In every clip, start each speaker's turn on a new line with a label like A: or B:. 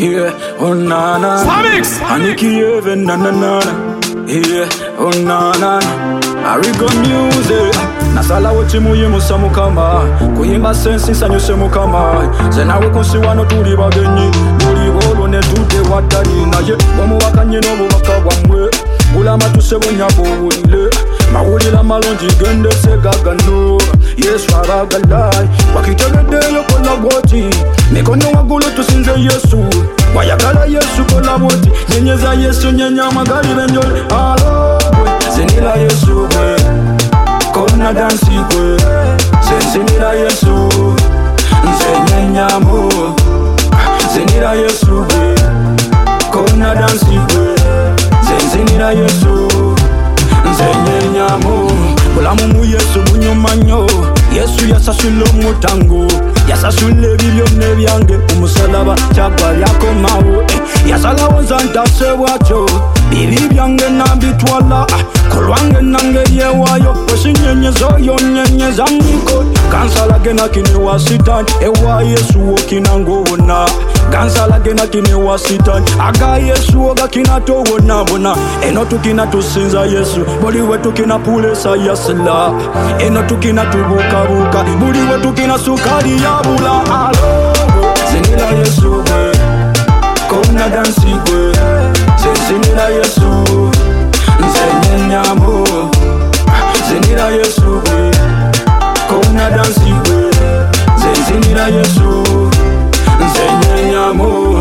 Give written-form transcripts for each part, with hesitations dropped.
A: Yeah, oh na na.
B: Samix!
A: Aniki even na na na. Yeah, oh na na. Arigo music. Nasala wote muye musamu kama kuyimba sensi sanyuse mukama zenawe kunsiwano tuli bagenyi muri bolo ne tute watani naye bomu wakanye no bubaka bwamwe ulama tusebonya bobulile mawulila malonji gende segagano Yesu abagalai wakitegede yokola boti mikono wagulu tusinze Yesu wayagala Yesu kola boti nyenyeza Yesu nyenya magali benjoli alo zenila Yesu we Kona dansi kwe Zenila Yesu Nzenye nyamu Zenila Yesu kwe Kona dansi kwe Zenila Yesu Nzenye nyamu Bulamu mu Yesu bunyomanyo Yesu yasasule mutango Yasasule bibyo nebyange Umusalaba chagwa yako mawo Yasala wazanta sewacho Bibi byange nabitwala Kolwange nange yewayo Osinyenyezo yonyenyeza niko Kansala gena kine wa sitan Ewa Yesu okinango wona Kansala gena kine wa sitan Aga Yesu oga kina to wona bona Eno tukina tusinza Yesu Boli wetu kina pulesa yasila Eno tukina tubuka buka Buli wetu kina sukari ya bula Alo Zenila Yesu we Kona dansi we Zenila Yesu Nzenye nyamu Zenila Yesu we Kona dansi we Zenila Yesu Nzenye nyamu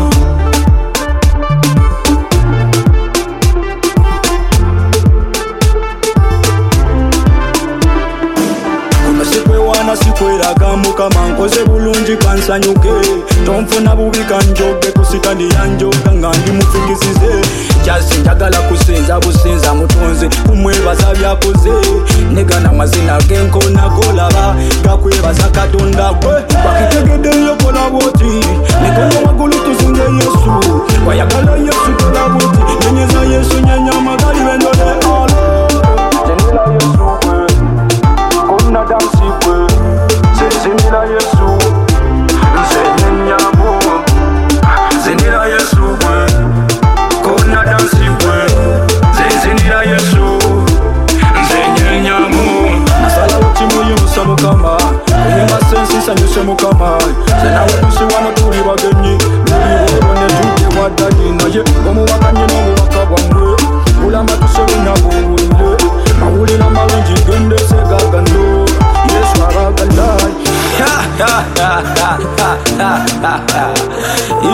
A: Sikweraga mukama nkoze bulungi kansanyuke tonfuna bubi kanjoge kusikandi yanjoga ngandi mufikisize kyasi njagala kusinza businza mutonze kumwebaza byakoze negana mazina genkona golaba gakwebaza katonda gwe bakitegede yokola boti nekono magulu tusinze Yesu wayagala Yesu kola boti nenyeza Yesu nyanya magali bendole alo Zenila Yesu we kona dansi we Zenila Yesu Nzenye nyamu Zenila Yesu we Kona dansi we Zenila Yesu Nzenye nyamu Nasala uti muyu musamu kama Uyema sensi sanyuse mukama Zenawe kusiwano tuli bagenyi Luli wone tuke wadani naye Gomu wakanye no waka wamwe Ulama tusebe na buwile Mawuli na mawenji gende segagano Yesu aragalai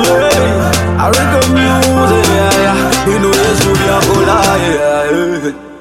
A: Yeah, I reckon music, yeah, we know Yesu ya kola, yeah.